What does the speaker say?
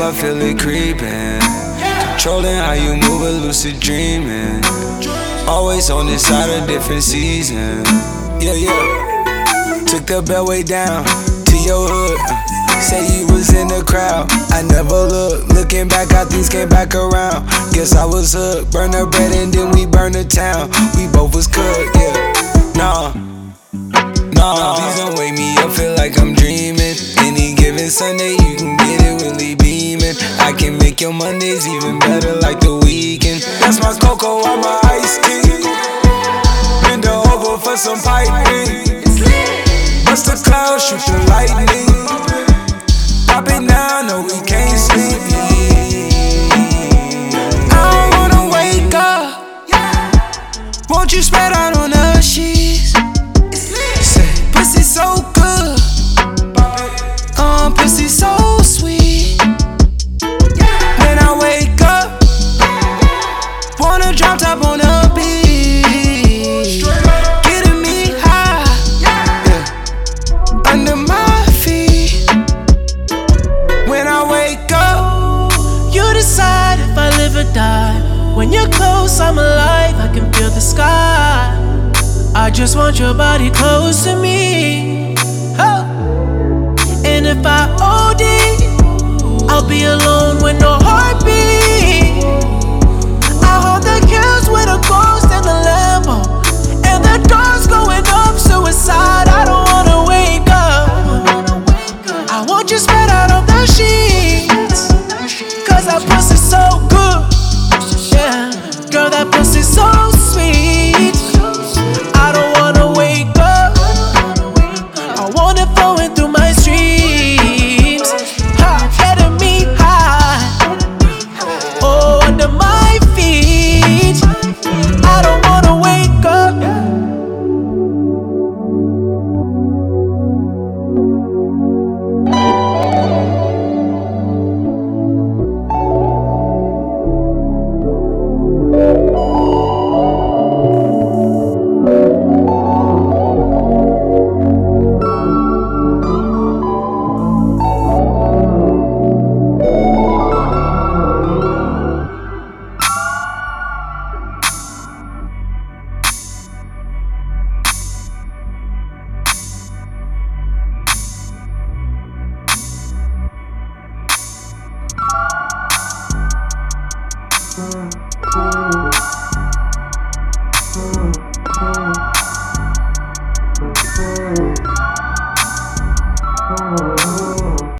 I feel it creeping. Controlling how you move, a lucid dreaming. Always on this side of different season. Yeah, yeah. Took the beltway down to your hood. Say you was in the crowd, I never looked. Looking back, how things came back around. Guess I was hooked. Burn the bread and then we burn the town. We both was cooked, yeah. Nah, please don't wake me up, feel like I'm dreaming. Any given Sunday, you can get it really beaming. I can make your Mondays even better like the weekend. That's my cocoa, I'm my iced tea. Bend over for some piping. Bust the clouds, shoot the lightning. Pop it now, no we can't sleep. I don't wanna wake up. Won't you spread out on the sheets? Say, pussy so good. Pussy so sweet. When I wake up, wanna drop top on the beach. Getting me high, yeah, under my feet. When I wake up, you decide if I live or die. When you're close, I'm alive, I can feel the sky. I just want your body close to me. Oh. And if I OD, I'll be alone with no heartbeat. I hold the kills with a ghost in the Lambo, and the door's going up, suicide. I don't wanna wake up. I want you spread out on the sheets, cause that pussy's so good. Yeah, girl, that pussy's so sweet. I don't wanna wake up. I want it flowing through my streams, getting me high, oh, under my feet. I don't wanna wake up.